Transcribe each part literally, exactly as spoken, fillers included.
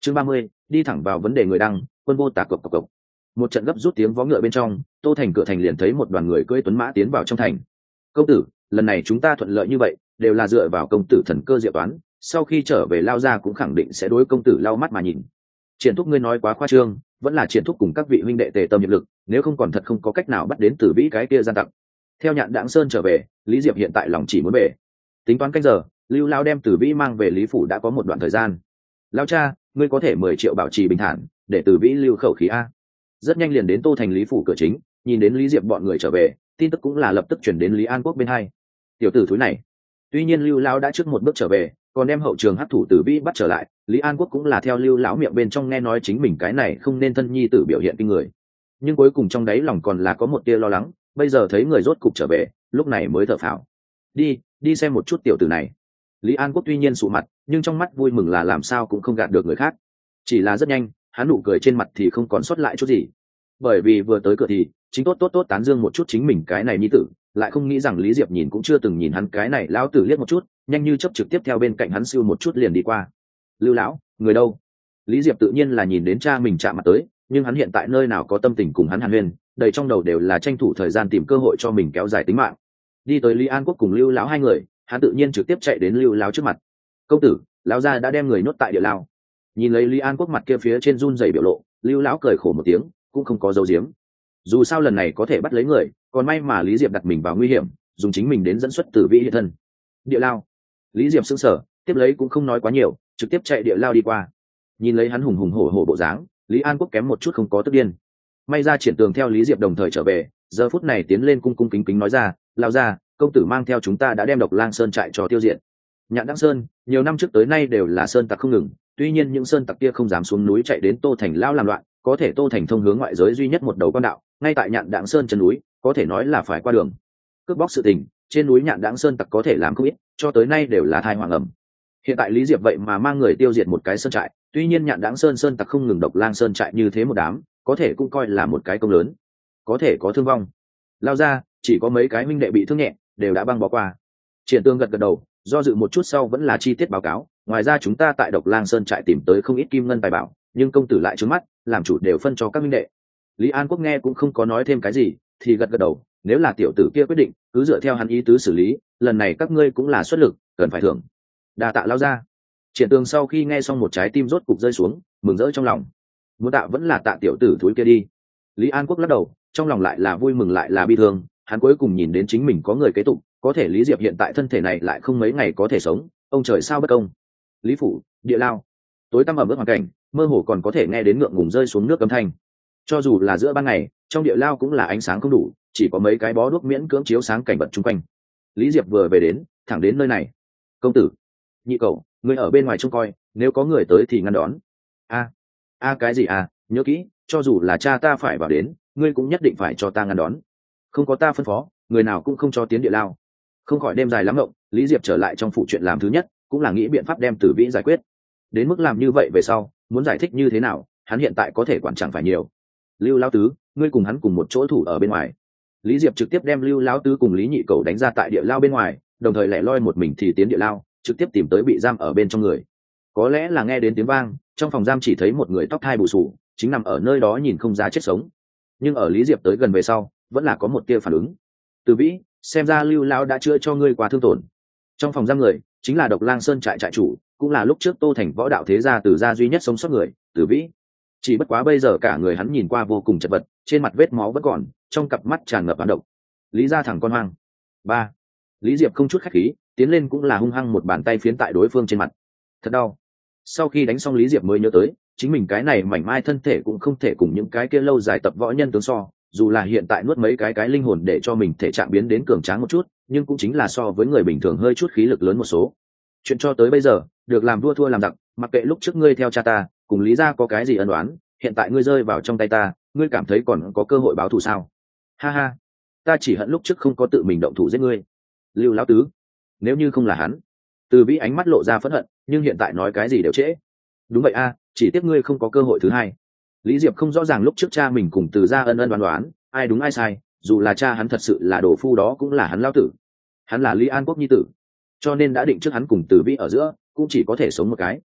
chương ba mươi, đi thẳng vào vấn đề người đăng, quân vô tạc cộc cộc cộc. Một trận gấp rút tiếng vó ngựa bên trong, Tô Thành cửa thành liền thấy một đoàn người cưỡi tuấn mã tiến vào trong thành. Công tử, lần này chúng ta thuận lợi như vậy đều là dựa vào công tử thần cơ diệu toán, sau khi trở về Lao gia cũng khẳng định sẽ đối công tử lau mắt mà nhìn. Triển thúc ngươi nói quá khoa trương, vẫn là Triển thúc cùng các vị huynh đệ tề tâm hiệp lực, nếu không còn thật không có cách nào bắt đến Tử Vĩ cái kia gian tặc. Theo Nhạn Đãng Sơn trở về, Lý Diệp hiện tại lòng chỉ muốn về. Tính toán canh giờ, Lưu Lao đem Tử Vĩ mang về Lý phủ đã có một đoạn thời gian. Lao cha, ngươi có thể mười triệu bảo trì bình thản, để Tử Vĩ lưu khẩu khí a. Rất nhanh liền đến Tô Thành Lý phủ cửa chính, nhìn đến Lý Diệp bọn người trở về, tin tức cũng là lập tức chuyển đến Lý An Quốc bên hai. Tiểu tử thúi này, tuy nhiên Lưu Lão đã trước một bước trở về, còn đem hậu trường hắc thủ Tử Vĩ bắt trở lại, Lý An Quốc cũng là theo Lưu Lão miệng bên trong nghe nói chính mình cái này không nên thân nhi tử biểu hiện kinh người, nhưng cuối cùng trong đáy lòng còn là có một tia lo lắng. Bây giờ thấy người rốt cục trở về, lúc này mới thở phào. Đi, đi xem một chút tiểu tử này. Lý An Quốc tuy nhiên sụ mặt, nhưng trong mắt vui mừng là làm sao cũng không gạt được người khác. Chỉ là rất nhanh, hắn nụ cười trên mặt thì không còn sót lại chút gì, bởi vì vừa tới cửa thì chính tốt tốt tốt tán dương một chút chính mình cái này nhi tử, lại không nghĩ rằng Lý Diệp nhìn cũng chưa từng nhìn hắn cái này lão tử liếc một chút, nhanh như chớp trực tiếp theo bên cạnh hắn siêu một chút liền đi qua. Lưu lão, người đâu? Lý Diệp tự nhiên là nhìn đến cha mình chạm mặt tới, nhưng hắn hiện tại nơi nào có tâm tình cùng hắn hàn huyên, đầy trong đầu đều là tranh thủ thời gian tìm cơ hội cho mình kéo dài tính mạng. Đi tới Lý An Quốc cùng Lưu lão hai người, hắn tự nhiên trực tiếp chạy đến Lưu lão trước mặt. Công tử, lão gia đã đem người nhốt tại địa lao. Nhìn lấy Lý An Quốc mặt kia phía trên run rẩy biểu lộ, Lưu lão cười khổ một tiếng, cũng không có dấu diếm. Dù sao lần này có thể bắt lấy người, còn may mà Lý Diệp đặt mình vào nguy hiểm, dùng chính mình đến dẫn xuất Tử Vĩ hiện thân. Địa lao. Lý Diệp sững sờ, tiếp lấy cũng không nói quá nhiều, trực tiếp chạy địa lao đi qua. Nhìn lấy hắn hùng hùng hổ hổ bộ dáng, Lý An Quốc kém một chút không có tức điên. May ra Triển Tường theo Lý Diệp đồng thời trở về, giờ phút này tiến lên cung cung kính kính nói ra, lao ra, công tử mang theo chúng ta đã đem Độc Lang Sơn trại cho tiêu diệt. Nhạn Đãng Sơn, nhiều năm trước tới nay đều là sơn tặc không ngừng, tuy nhiên những sơn tặc kia không dám xuống núi chạy đến Tô Thành lao làm loạn, có thể Tô Thành thông hướng ngoại giới duy nhất một đầu con đạo, ngay tại Nhạn Đãng Sơn chân núi, có thể nói là phải qua đường. Cướp bóc sự tình, trên núi Nhạn Đãng Sơn tặc có thể làm không ít, cho tới nay đều là thai hoàng ẩm. Hiện tại Lý Diệp vậy mà mang người tiêu diệt một cái sơn trại, tuy nhiên Nhạn Đãng Sơn sơn tặc không ngừng, Độc Lang Sơn trại như thế một đám, có thể cũng coi là một cái công lớn. Có thể có thương vong. Lao ra, chỉ có mấy cái minh đệ bị thương nhẹ, đều đã băng bỏ qua. Triển Tương gật gật đầu, do dự một chút sau vẫn là chi tiết báo cáo, ngoài ra chúng ta tại Độc Lang Sơn trại tìm tới không ít kim ngân tài bảo, nhưng công tử lại trướng mắt, làm chủ đều phân cho các minh đệ. Lý An Quốc nghe cũng không có nói thêm cái gì, thì gật gật đầu, nếu là tiểu tử kia quyết định, cứ dựa theo hắn ý tứ xử lý, lần này các ngươi cũng là xuất lực, cần phải thưởng. Đa tạ lao ra. Triển Tường sau khi nghe xong một trái tim rốt cục rơi xuống, mừng rỡ trong lòng. Muốn tạ vẫn là tạ tiểu tử thúi kia đi. Lý An Quốc lắc đầu, trong lòng lại là vui mừng lại là bi thương, hắn cuối cùng nhìn đến chính mình có người kế tục, có thể Lý Diệp hiện tại thân thể này lại không mấy ngày có thể sống, ông trời sao bất công. Lý phủ, địa lao, tối tăm ẩm ướt hoàn cảnh, mơ hồ còn có thể nghe đến ngượng ngùng rơi xuống nước cấm thanh. Cho dù là giữa ban ngày, trong địa lao cũng là ánh sáng không đủ, chỉ có mấy cái bó đuốc miễn cưỡng chiếu sáng cảnh vật chung quanh. Lý Diệp vừa về đến, thẳng đến nơi này. Công tử, nhị cậu, người ở bên ngoài trông coi, nếu có người tới thì ngăn đón. A, a cái gì à? Nhớ kỹ, cho dù là cha ta phải vào đến, ngươi cũng nhất định phải cho ta ngăn đón. Không có ta phân phó, người nào cũng không cho tiến địa lao. Không khỏi đêm dài lắm ngộng, Lý Diệp trở lại trong phụ chuyện làm thứ nhất, cũng là nghĩ biện pháp đem Tử Vĩ giải quyết. Đến mức làm như vậy về sau, muốn giải thích như thế nào, hắn hiện tại có thể quản chẳng phải nhiều. Lưu Lão Tứ, ngươi cùng hắn cùng một chỗ thủ ở bên ngoài. Lý Diệp trực tiếp đem Lưu Lão Tứ cùng Lý Nhị Cầu đánh ra tại địa lao bên ngoài, đồng thời lẻ loi một mình thì tiến địa lao, trực tiếp tìm tới bị giam ở bên trong người. Có lẽ là nghe đến tiếng vang, trong phòng giam chỉ thấy một người tóc thai bù sù, chính nằm ở nơi đó nhìn không ra chết sống. Nhưng ở Lý Diệp tới gần về sau, vẫn là có một tia phản ứng. Tử Vĩ, xem ra Lưu Lão đã chữa cho ngươi qua thương tổn. Trong phòng giam người chính là Độc Lang Sơn trại trại chủ, cũng là lúc trước Tô Thành võ đạo thế gia Tử gia duy nhất sống sót người, Tử Vĩ. Chỉ bất quá bây giờ cả người hắn nhìn qua vô cùng chật vật, trên mặt vết máu vẫn còn, trong cặp mắt tràn ngập hàn độc. Lý gia thẳng con hoang. Ba. Lý Diệp không chút khách khí, tiến lên cũng là hung hăng một bàn tay phiến tại đối phương trên mặt. Thật đau. Sau khi đánh xong Lý Diệp mới nhớ tới, chính mình cái này mảnh mai thân thể cũng không thể cùng những cái kia lâu dài tập võ nhân tướng so, dù là hiện tại nuốt mấy cái cái linh hồn để cho mình thể trạng biến đến cường tráng một chút, nhưng cũng chính là so với người bình thường hơi chút khí lực lớn một số. Chuyện cho tới bây giờ, được làm đua thua làm giặc, mặc kệ lúc trước ngươi theo cha ta, cùng Lý gia có cái gì ân oán, hiện tại ngươi rơi vào trong tay ta, ngươi cảm thấy còn có cơ hội báo thù sao? Ha ha, ta chỉ hận lúc trước không có tự mình động thủ giết ngươi. Lưu Lão Tứ, nếu như không là hắn. Từ Vĩ ánh mắt lộ ra phẫn hận, nhưng hiện tại nói cái gì đều trễ. Đúng vậy a, chỉ tiếc ngươi không có cơ hội thứ hai. Lý Diệp không rõ ràng lúc trước cha mình cùng Từ gia ân ân đoán đoán, ai đúng ai sai, dù là cha hắn thật sự là đồ phu đó cũng là hắn lão tử. Hắn là Lý An Quốc nhi tử, cho nên đã định trước hắn cùng Từ Vĩ ở giữa, cũng chỉ có thể sống một cái.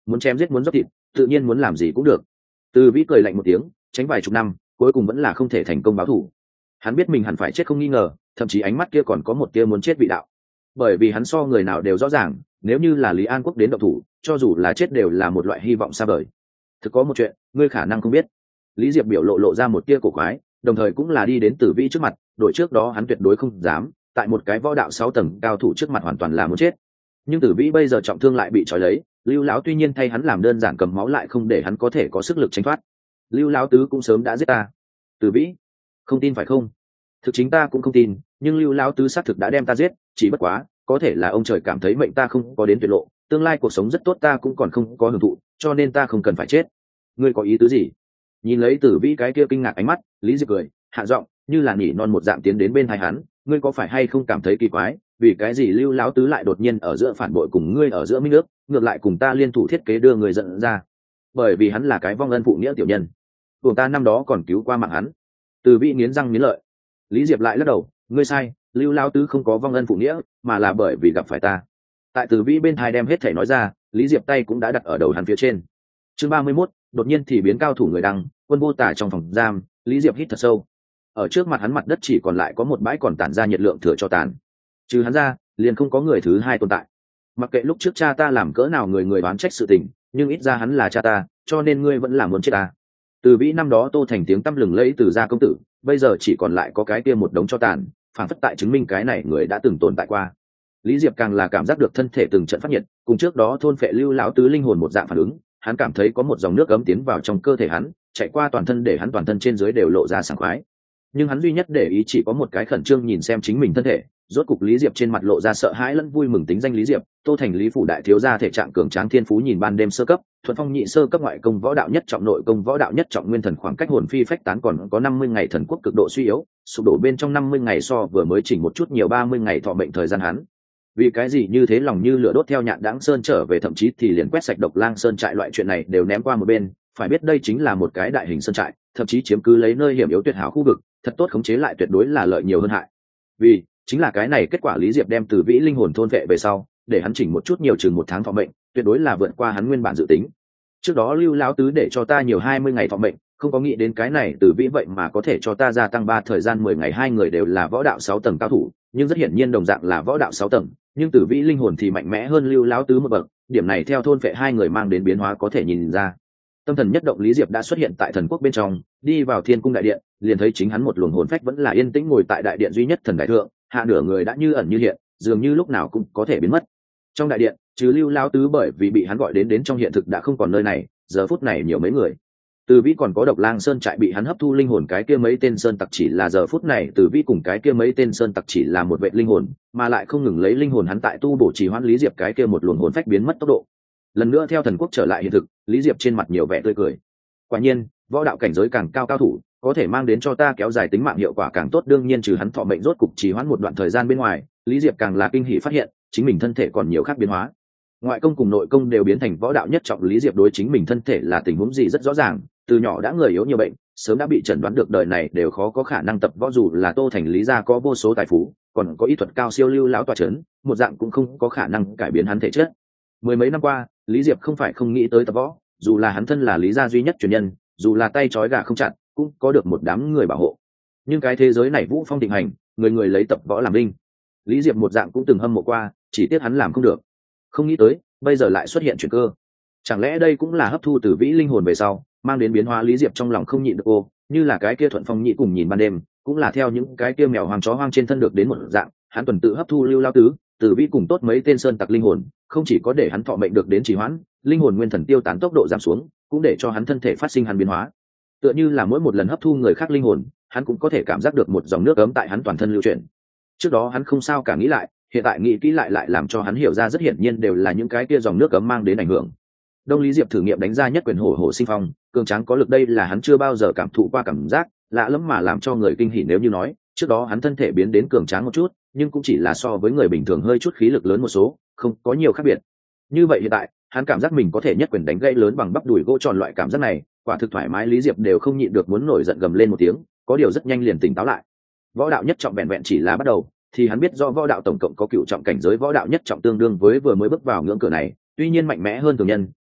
muốn chém giết muốn dốc thịt, tự nhiên muốn làm gì cũng được. Từ Vĩ cười lạnh một tiếng, tránh vài chục năm cuối cùng vẫn là không thể thành công báo thù. Hắn biết mình hẳn phải chết không nghi ngờ, thậm chí ánh mắt kia còn có một tia muốn chết vị đạo, bởi vì hắn so người nào đều rõ ràng, nếu như là Lý An Quốc đến động thủ, cho dù là chết đều là một loại hy vọng xa vời. Thực có một chuyện ngươi khả năng không biết. Lý Diệp biểu lộ lộ ra một tia cổ quái, đồng thời cũng là đi đến Tử Vĩ trước mặt, đội trước đó hắn tuyệt đối không dám tại một cái võ đạo sáu tầng cao thủ trước mặt hoàn toàn là muốn chết, nhưng Tử Vĩ bây giờ trọng thương lại bị trói lấy, Lưu lão tuy nhiên thay hắn làm đơn giản cầm máu lại không để hắn có thể có sức lực tránh thoát. Lưu lão tứ cũng sớm đã giết ta. Tử Vĩ, không tin phải không? Thực chính ta cũng không tin, nhưng Lưu lão tứ xác thực đã đem ta giết, chỉ bất quá có thể là ông trời cảm thấy mệnh ta không có đến tuyệt lộ, tương lai cuộc sống rất tốt ta cũng còn không có hưởng thụ, cho nên ta không cần phải chết. Ngươi có ý tứ gì? Nhìn lấy Tử Vĩ cái kia kinh ngạc ánh mắt, Lý Diệp cười hạ giọng như là nhỉ non một dạng tiến đến bên tai hắn, ngươi có phải hay không cảm thấy kỳ quái, vì cái gì Lưu lão tứ lại đột nhiên ở giữa phản bội cùng ngươi ở giữa minh nước, ngược lại cùng ta liên thủ thiết kế đưa người giận ra? Bởi vì hắn là cái vong ân phụ nghĩa tiểu nhân, cùng ta năm đó còn cứu qua mạng hắn. Từ Vĩ nghiến răng nghiến lợi. Lý Diệp lại lắc đầu, ngươi sai, Lưu lão tứ không có vong ân phụ nghĩa, mà là bởi vì gặp phải ta. Tại Từ Vĩ bên tai đem hết thể nói ra, Lý Diệp tay cũng đã đặt ở đầu hắn phía trên. Chương ba mươi mốt, đột nhiên thì biến cao thủ người đăng, Quân Vô Tả trong phòng giam, Lý Diệp hít thật sâu. Ở trước mặt hắn mặt đất chỉ còn lại có một bãi còn tản ra nhiệt lượng thừa cho tàn. Trừ hắn ra, liền không có người thứ hai tồn tại. Mặc kệ lúc trước cha ta làm cỡ nào người người đoán trách sự tình, nhưng ít ra hắn là cha ta, cho nên ngươi vẫn là muốn chết ta. Từ Vĩ năm đó Tô Thành tiếng tăm lừng lẫy từ gia công tử, bây giờ chỉ còn lại có cái kia một đống cho tàn, phản phất tại chứng minh cái này người đã từng tồn tại qua. Lý Diệp càng là cảm giác được thân thể từng trận phát nhiệt, cùng trước đó thôn phệ Lưu lão tứ linh hồn một dạng phản ứng, hắn cảm thấy có một dòng nước ấm tiến vào trong cơ thể hắn, chạy qua toàn thân để hắn toàn thân trên dưới đều lộ ra sảng khoái. Nhưng hắn duy nhất để ý chỉ có một cái khẩn trương nhìn xem chính mình thân thể. Rốt cục Lý Diệp trên mặt lộ ra sợ hãi lẫn vui mừng. Tính danh Lý Diệp, Tô Thành Lý phủ đại thiếu gia, thể trạng cường tráng, thiên phú nhìn ban đêm sơ cấp, thuận phong nhị sơ cấp, ngoại công võ đạo nhất trọng, nội công võ đạo nhất trọng, nguyên thần khoảng cách hồn phi phách tán, còn có năm mươi ngày thần quốc cực độ suy yếu, sụp đổ bên trong năm mươi ngày so vừa mới chỉnh một chút nhiều ba mươi ngày thọ mệnh thời gian hắn. Vì cái gì như thế lòng như lửa đốt theo Nhạn Đãng Sơn trở về, thậm chí thì liền quét sạch Độc Lang Sơn trại loại chuyện này đều ném qua một bên, phải biết đây chính là một cái đại hình sơn trại, thậm chí chiếm cứ lấy nơi hiểm yếu tuyệt hảo khu vực, thật tốt khống chế lại tuyệt đối là lợi nhiều hơn hại. Vì chính là cái này kết quả, Lý Diệp đem Từ Vĩ linh hồn thôn vệ về sau, để hắn chỉnh một chút nhiều chừng một tháng thọ mệnh, tuyệt đối là vượt qua hắn nguyên bản dự tính. Trước đó Lưu lão tứ để cho ta nhiều hai mươi ngày thọ mệnh, không có nghĩ đến cái này Từ Vĩ vậy mà có thể cho ta gia tăng ba thời gian mười ngày. Hai người đều là võ đạo sáu tầng cao thủ, nhưng rất hiển nhiên đồng dạng là võ đạo sáu tầng, nhưng Từ Vĩ linh hồn thì mạnh mẽ hơn Lưu lão tứ một bậc, điểm này theo thôn vệ hai người mang đến biến hóa có thể nhìn ra. Tâm thần nhất động, Lý Diệp đã xuất hiện tại thần quốc bên trong, đi vào Thiên Cung đại điện, liền thấy chính hắn một luồng hồn phách vẫn là yên tĩnh ngồi tại đại điện duy nhất thần đại thượng, hạ nửa người đã như ẩn như hiện, dường như lúc nào cũng có thể biến mất. Trong đại điện, trừ Lưu lão tứ bởi vì bị hắn gọi đến đến trong hiện thực đã không còn nơi này, giờ phút này nhiều mấy người. Từ Vĩ còn có Độc Lang Sơn trại bị hắn hấp thu linh hồn cái kia mấy tên sơn tặc, chỉ là giờ phút này Từ Vĩ cùng cái kia mấy tên sơn tặc chỉ là một vệ linh hồn, mà lại không ngừng lấy linh hồn hắn tại tu bổ trì hoãn Lý Diệp cái kia một luồng hồn phách biến mất tốc độ. Lần nữa theo thần quốc trở lại hiện thực, Lý Diệp trên mặt nhiều vẻ tươi cười. Quả nhiên, võ đạo cảnh giới càng cao cao thủ, có thể mang đến cho ta kéo dài tính mạng hiệu quả càng tốt. Đương nhiên trừ hắn thọ mệnh rốt cục trì hoãn một đoạn thời gian bên ngoài, Lý Diệp càng là kinh hỉ phát hiện chính mình thân thể còn nhiều khác biến hóa. Ngoại công cùng nội công đều biến thành võ đạo nhất trọng, Lý Diệp đối chính mình thân thể là tình huống gì rất rõ ràng, từ nhỏ đã người yếu nhiều bệnh, sớm đã bị chẩn đoán được đời này đều khó có khả năng tập võ, dù là Tô Thành Lý gia có vô số tài phú, còn có y thuật cao siêu Lưu lão tọa chấn, một dạng cũng không có khả năng cải biến hắn thể chất. Mười mấy năm qua, Lý Diệp không phải không nghĩ tới tập võ, dù là hắn thân là Lý gia duy nhất truyền nhân, dù là tay trói gà không chặt, cũng có được một đám người bảo hộ. Nhưng cái thế giới này vũ phong thịnh hành, người người lấy tập võ làm linh. Lý Diệp một dạng cũng từng hâm mộ qua, chỉ tiếc hắn làm không được. Không nghĩ tới, bây giờ lại xuất hiện chuyển cơ. Chẳng lẽ đây cũng là hấp thu Từ Vĩ linh hồn về sau, mang đến biến hóa? Lý Diệp trong lòng không nhịn được ô, như là cái kia Thuận Phong nhị cùng nhìn ban đêm, cũng là theo những cái kia mèo hoang chó hoang trên thân được đến một dạng, hắn tuần tự hấp thu Lưu lão tứ, Từ Vĩ cùng tốt mấy tên sơn tặc linh hồn, không chỉ có để hắn thọ mệnh được đến trì hoãn, linh hồn nguyên thần tiêu tán tốc độ giảm xuống, cũng để cho hắn thân thể phát sinh hắn biến hóa. Tựa như là mỗi một lần hấp thu người khác linh hồn, hắn cũng có thể cảm giác được một dòng nước ấm tại hắn toàn thân lưu chuyển. Trước đó hắn không sao cả nghĩ lại, hiện tại nghĩ kỹ lại lại làm cho hắn hiểu ra rất hiển nhiên đều là những cái kia dòng nước ấm mang đến ảnh hưởng. Đông Lý Diệp thử nghiệm đánh ra nhất quyền hổ hổ sinh phong, cường tráng có lực, đây là hắn chưa bao giờ cảm thụ qua cảm giác lạ lẫm mà làm cho người kinh hỉ. Nếu như nói trước đó hắn thân thể biến đến cường tráng một chút, nhưng cũng chỉ là so với người bình thường hơi chút khí lực lớn một số, không có nhiều khác biệt. Như vậy hiện tại hắn cảm giác mình có thể nhất quyền đánh gãy lớn bằng bắp đùi gỗ tròn, loại cảm giác này quả thực thoải mái. Lý Diệp đều không nhịn được muốn nổi giận gầm lên một tiếng, có điều rất nhanh liền tỉnh táo lại. Võ đạo nhất trọng vẹn vẹn chỉ là bắt đầu, thì hắn biết do võ đạo tổng cộng có cựu trọng cảnh giới, võ đạo nhất trọng tương đương với vừa mới bước vào ngưỡng cửa này, tuy nhiên mạnh mẽ hơn thường nhân,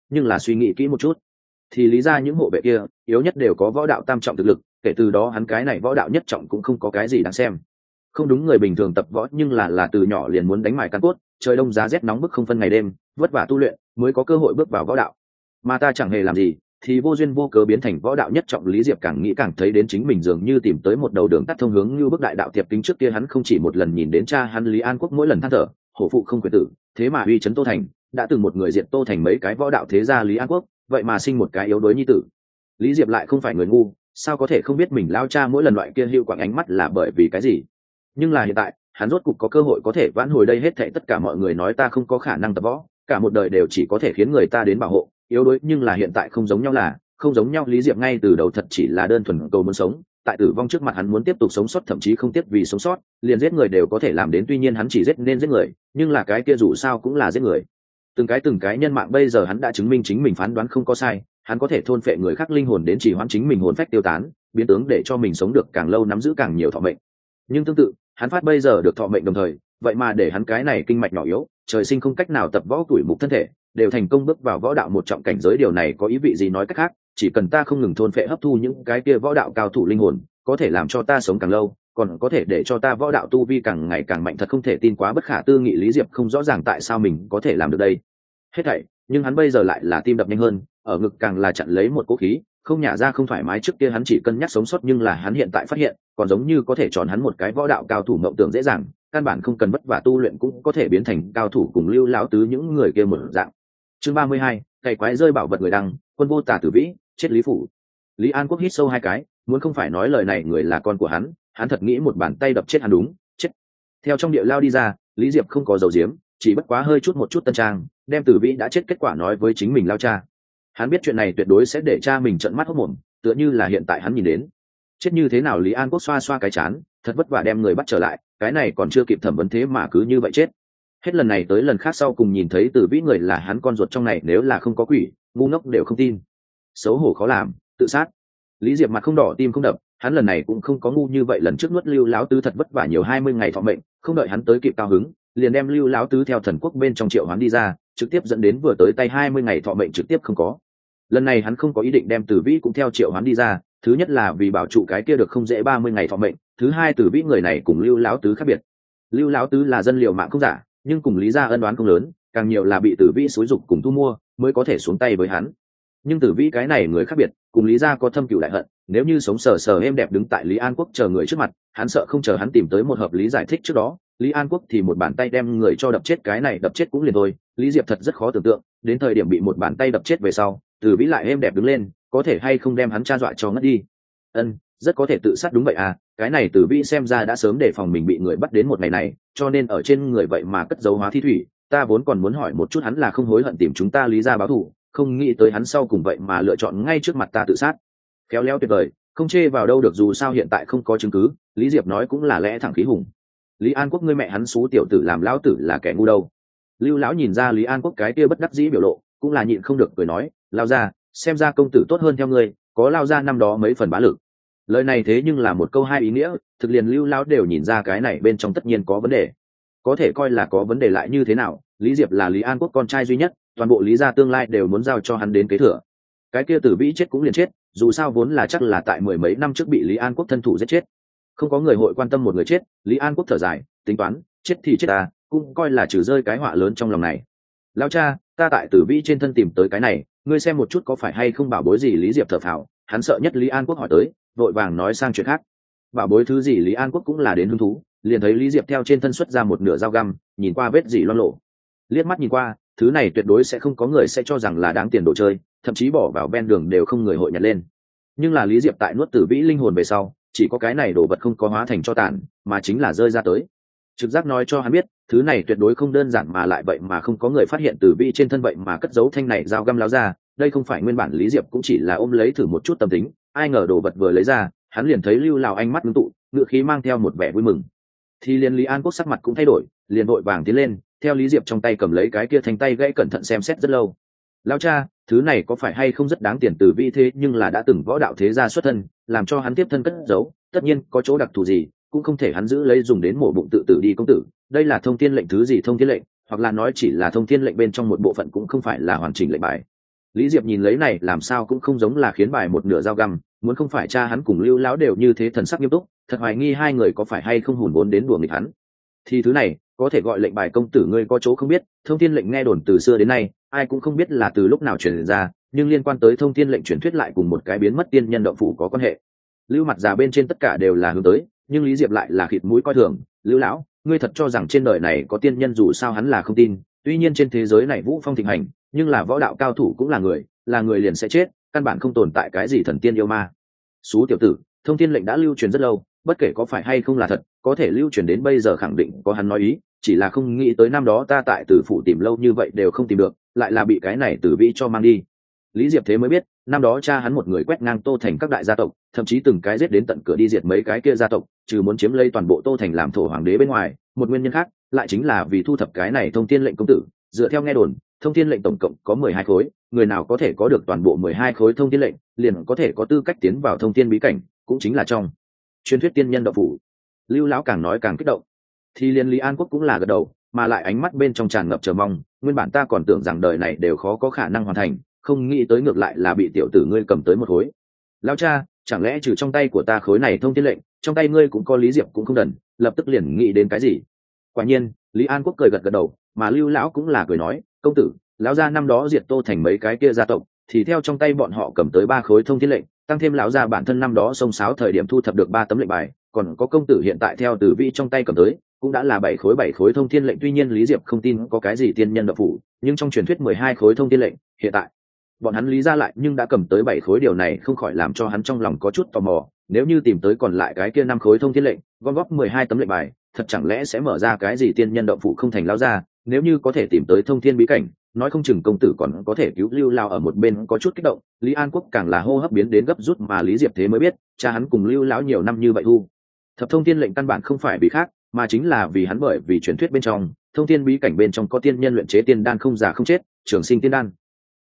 nhưng là suy nghĩ kỹ một chút thì lý ra những hộ vệ kia yếu nhất đều có võ đạo tam trọng thực lực, kể từ đó hắn cái này võ đạo nhất trọng cũng không có cái gì đáng xem. Không đúng người bình thường tập võ nhưng là là từ nhỏ liền muốn đánh mài căn cốt, trời đông giá rét nóng bức không phân ngày đêm, vất vả tu luyện mới có cơ hội bước vào võ đạo. Mà ta chẳng hề làm gì thì vô duyên vô cớ biến thành võ đạo nhất trọng. Lý Diệp càng nghĩ càng thấy đến chính mình dường như tìm tới một đầu đường tắt thông hướng như bước đại đạo tiệp kính. Trước kia hắn không chỉ một lần nhìn đến cha hắn Lý An Quốc mỗi lần than thở hổ phụ không quyền tử, thế mà uy chấn Tô Thành, đã từng một người diệt Tô Thành mấy cái võ đạo thế gia Lý An Quốc, vậy mà sinh một cái yếu đuối nhi tử. Lý Diệp lại không phải người ngu, sao có thể không biết mình lao cha mỗi lần loại kia hưu quạng ánh mắt là bởi vì cái gì. Nhưng là hiện tại hắn rốt cục có cơ hội có thể vãn hồi đây hết thảy. Tất cả mọi người nói ta không có khả năng tập võ, cả một đời đều chỉ có thể khiến người ta đến bảo hộ yếu đuối, nhưng là hiện tại không giống nhau là không giống nhau. Lý Diệp ngay từ đầu thật chỉ là đơn thuần cầu muốn sống, tại tử vong trước mặt hắn muốn tiếp tục sống sót, thậm chí không tiếc vì sống sót liền giết người đều có thể làm đến. Tuy nhiên hắn chỉ giết nên giết người, nhưng là cái kia dù sao cũng là giết người, từng cái từng cái nhân mạng. Bây giờ hắn đã chứng minh chính mình phán đoán không có sai, hắn có thể thôn phệ người khác linh hồn đến chỉ hoãn chính mình hồn phách tiêu tán, biến tướng để cho mình sống được càng lâu, nắm giữ càng nhiều thọ mệnh. Nhưng tương tự hắn phát bây giờ được thọ mệnh đồng thời vậy mà để hắn cái này kinh mạch nhỏ yếu, trời sinh không cách nào tập võ tuổi mục thân thể đều thành công bước vào võ đạo một trọng cảnh giới. Điều này có ý vị gì? Nói cách khác, chỉ cần ta không ngừng thôn phệ hấp thu những cái kia võ đạo cao thủ linh hồn, có thể làm cho ta sống càng lâu, còn có thể để cho ta võ đạo tu vi càng ngày càng mạnh. Thật không thể tin, quá bất khả tư nghị. Lý Diệp không rõ ràng tại sao mình có thể làm được đây hết thảy, nhưng hắn bây giờ lại là tim đập nhanh hơn, ở ngực càng là chặn lấy một cỗ khí không nhả ra, không thoải mái. Trước kia hắn chỉ cân nhắc sống sót, nhưng là hắn hiện tại phát hiện còn giống như có thể tròn hắn một cái võ đạo cao thủ mộng tưởng dễ dàng, căn bản không cần vất vả tu luyện cũng có thể biến thành cao thủ, cùng Lưu Lão Tứ những người kia một dạng. Chương ba mươi hai, cày quái rơi bảo vật người đăng, quân vô tả tử vĩ, chết Lý phủ. Lý An Quốc hít sâu hai cái, muốn không phải nói lời này người là con của hắn, hắn thật nghĩ một bàn tay đập chết hắn. Đúng chết. Theo trong địa lao đi ra, Lý Diệp không có dầu diếm, chỉ bất quá hơi chút một chút tân trang, đem tử vĩ đã chết kết quả nói với chính mình lao cha. Hắn biết chuyện này tuyệt đối sẽ để cha mình trợn mắt hốt mồm, tựa như là hiện tại hắn nhìn đến. Chết như thế nào? Lý An Quốc xoa xoa cái chán, thật vất vả đem người bắt trở lại, cái này còn chưa kịp thẩm vấn thế mà cứ như vậy chết. Hết lần này tới lần khác sau cùng nhìn thấy tử vĩ người là hắn con ruột trong này, nếu là không có quỷ, ngu ngốc đều không tin. Xấu hổ khó làm, tự sát. Lý Diệp mặt không đỏ tim không đập, hắn lần này cũng không có ngu như vậy. Lần trước nuốt Lưu Lão Tứ thật vất vả nhiều hai mươi ngày thọ mệnh, không đợi hắn tới kịp cao hứng, liền đem Lưu Lão Tứ theo thần quốc bên trong triệu hoán đi ra, trực tiếp dẫn đến vừa tới tay hai mươi ngày thọ mệnh trực tiếp không có. Lần này hắn không có ý định đem tử vĩ cũng theo triệu hoán đi ra, thứ nhất là vì bảo trụ cái kia được không dễ ba mươi ngày thọ mệnh, thứ hai tử vĩ người này cùng Lưu Lão Tứ khác biệt. Lưu Lão Tứ là dân liều mạng không giả, nhưng cùng Lý gia ân oán không lớn, càng nhiều là bị tử vĩ xúi dục cùng thu mua mới có thể xuống tay với hắn. Nhưng tử vĩ cái này người khác biệt, cùng Lý gia có thâm cửu đại hận, nếu như sống sờ sờ êm đẹp đứng tại Lý An Quốc chờ người trước mặt, hắn sợ không chờ hắn tìm tới một hợp lý giải thích trước đó, Lý An Quốc thì một bàn tay đem người cho đập chết. Cái này đập chết cũng liền thôi, Lý Diệp thật rất khó tưởng tượng, đến thời điểm bị một bàn tay đập chết về sau, tử vĩ lại êm đẹp đứng lên, có thể hay không đem hắn tra dọa cho ngất đi. Ân, rất có thể tự sát. Đúng vậy à, cái này tử vĩ xem ra đã sớm đề phòng mình bị người bắt đến một ngày này, cho nên ở trên người vậy mà cất dấu hóa thi thủy. Ta vốn còn muốn hỏi một chút hắn là không hối hận tìm chúng ta Lý gia báo thù, không nghĩ tới hắn sau cùng vậy mà lựa chọn ngay trước mặt ta tự sát. Khéo léo tuyệt vời, không chê vào đâu được, dù sao hiện tại không có chứng cứ. Lý Diệp nói cũng là lẽ thẳng khí hùng. Lý An Quốc ngươi mẹ hắn xú tiểu tử làm lão tử là kẻ ngu đâu. Lưu lão nhìn ra Lý An Quốc cái kia bất đắc dĩ biểu lộ, cũng là nhịn không được cười nói, lao ra, xem ra công tử tốt hơn theo ngươi, có lao ra năm đó mấy phần bá lực. Lời này thế nhưng là một câu hai ý nghĩa, thực liền Lưu lão đều nhìn ra cái này bên trong tất nhiên có vấn đề. Có thể coi là có vấn đề lại như thế nào, Lý Diệp là Lý An Quốc con trai duy nhất, toàn bộ Lý gia tương lai đều muốn giao cho hắn đến kế thừa. Cái kia tử vĩ chết cũng liền chết, dù sao vốn là chắc là tại mười mấy năm trước bị Lý An Quốc thân thủ giết chết, không có người hội quan tâm một người chết. Lý An Quốc thở dài, tính toán, chết thì chết ta, cũng coi là trừ rơi cái họa lớn trong lòng này. Lão cha, ta tại tử vĩ trên thân tìm tới cái này, ngươi xem một chút có phải hay không bảo bối gì? Lý Diệp thở phào, hắn sợ nhất Lý An Quốc hỏi tới, vội vàng nói sang chuyện khác. Bảo bối thứ gì? Lý An Quốc cũng là đến hứng thú, liền thấy Lý Diệp theo trên thân xuất ra một nửa dao găm, nhìn qua vết dỉ loang lộ, liếc mắt nhìn qua, thứ này tuyệt đối sẽ không có người sẽ cho rằng là đáng tiền đồ chơi, thậm chí bỏ vào ven đường đều không người hội nhặt lên. Nhưng là Lý Diệp tại nuốt tử vĩ linh hồn về sau, chỉ có cái này đồ vật không có hóa thành cho tàn, mà chính là rơi ra tới. Trực giác nói cho hắn biết, thứ này tuyệt đối không đơn giản, mà lại vậy mà không có người phát hiện tử vĩ trên thân vậy mà cất giấu thanh này dao găm láo ra. Đây không phải nguyên bản Lý Diệp cũng chỉ là ôm lấy thử một chút tâm tính, ai ngờ đồ vật vừa lấy ra, hắn liền thấy Lưu Lào ánh mắt ngưng tụ, ngựa khí mang theo một vẻ vui mừng. Thì liền Lý An Quốc sắc mặt cũng thay đổi, liền vội vàng tiến lên, theo Lý Diệp trong tay cầm lấy cái kia thanh tay gãy, cẩn thận xem xét rất lâu. Lão cha, thứ này có phải hay không rất đáng tiền? Tử vĩ thế nhưng là đã từng võ đạo thế gia xuất thân, làm cho hắn tiếp thân cất giấu, tất nhiên có chỗ đặc thù gì, cũng không thể hắn giữ lấy dùng đến mổ bụng tự tử đi. Công tử, đây là thông thiên lệnh. Thứ gì thông thiên lệnh? Hoặc là nói chỉ là thông thiên lệnh bên trong một bộ phận, cũng không phải là hoàn chỉnh lệnh bài. Lý Diệp nhìn lấy này làm sao cũng không giống là khiến bài một nửa dao găm, muốn không phải cha hắn cùng Lưu lão đều như thế thần sắc nghiêm túc, thật hoài nghi hai người có phải hay không hùn vốn đến đùa nghịch hắn. Thì thứ này, có thể gọi lệnh bài công tử ngươi có chỗ không biết, thông thiên lệnh nghe đồn từ xưa đến nay, ai cũng không biết là từ lúc nào truyền ra, nhưng liên quan tới thông thiên lệnh truyền thuyết lại cùng một cái biến mất tiên nhân động phủ có quan hệ. Lưu mặt già bên trên tất cả đều là hướng tới, nhưng Lý Diệp lại là khịt mũi coi thường, Lưu lão, ngươi thật cho rằng trên đời này có tiên nhân, dù sao hắn là không tin, tuy nhiên trên thế giới này vũ phong thịnh hành, nhưng là võ đạo cao thủ cũng là người, là người liền sẽ chết, căn bản không tồn tại cái gì thần tiên yêu ma. Sú tiểu tử, thông thiên lệnh đã lưu truyền rất lâu, bất kể có phải hay không là thật, có thể lưu truyền đến bây giờ khẳng định có hắn nói ý, chỉ là không nghĩ tới năm đó ta tại Tử phủ tìm lâu như vậy đều không tìm được, lại là bị cái này Tử Vĩ cho mang đi. Lý Diệp thế mới biết, năm đó cha hắn một người quét ngang Tô Thành các đại gia tộc, thậm chí từng cái giết đến tận cửa đi diệt mấy cái kia gia tộc, trừ muốn chiếm lấy toàn bộ Tô Thành làm thổ hoàng đế bên ngoài, một nguyên nhân khác, lại chính là vì thu thập cái này thông thiên lệnh công tử. Dựa theo nghe đồn, thông thiên lệnh tổng cộng có mười hai khối, người nào có thể có được toàn bộ mười hai khối thông thiên lệnh, liền có thể có tư cách tiến vào thông thiên bí cảnh, cũng chính là trong truyền thuyết tiên nhân đạo phủ. Lưu lão càng nói càng kích động, thì liên Lý An Quốc cũng là gật đầu, mà lại ánh mắt bên trong tràn ngập chờ mong, nguyên bản ta còn tưởng rằng đời này đều khó có khả năng hoàn thành, không nghĩ tới ngược lại là bị tiểu tử ngươi cầm tới một khối. Lão cha, chẳng lẽ trừ trong tay của ta khối này thông thiên lệnh, trong tay ngươi cũng có? Lý Diệp cũng không đần, lập tức liền nghĩ đến cái gì. Quả nhiên, Lý An Quốc cười gật gật đầu, mà Lưu lão cũng là cười nói, công tử, lão gia năm đó diệt Tô Thành mấy cái kia gia tộc, thì theo trong tay bọn họ cầm tới ba khối thông thiên lệnh, tăng thêm lão gia bản thân năm đó xông xáo thời điểm thu thập được ba tấm lệnh bài, còn có công tử hiện tại theo Tử Vĩ trong tay cầm tới, cũng đã là bảy khối bảy khối thông thiên lệnh. Tuy nhiên Lý Diệp không tin có cái gì tiên nhân đạo phủ, nhưng trong truyền thuyết mười hai khối thông thiên lệnh, hiện tại bọn hắn Lý gia lại nhưng đã cầm tới bảy khối, điều này không khỏi làm cho hắn trong lòng có chút tò mò, nếu như tìm tới còn lại cái kia năm khối thông thiên lệnh, gom góp mười hai tấm lệnh bài, thật chẳng lẽ sẽ mở ra cái gì tiên nhân đạo phủ không thành lão gia, nếu như có thể tìm tới thông thiên bí cảnh, nói không chừng công tử còn có thể cứu Lưu lão. Ở một bên có chút kích động, Lý An Quốc càng là hô hấp biến đến gấp rút, mà Lý Diệp thế mới biết, cha hắn cùng Lưu lão nhiều năm như vậy thu thập thông thiên lệnh căn bản không phải vì khác, mà chính là vì hắn, bởi vì truyền thuyết bên trong thông thiên bí cảnh bên trong có tiên nhân luyện chế tiên đan không già không chết, trường sinh tiên đan.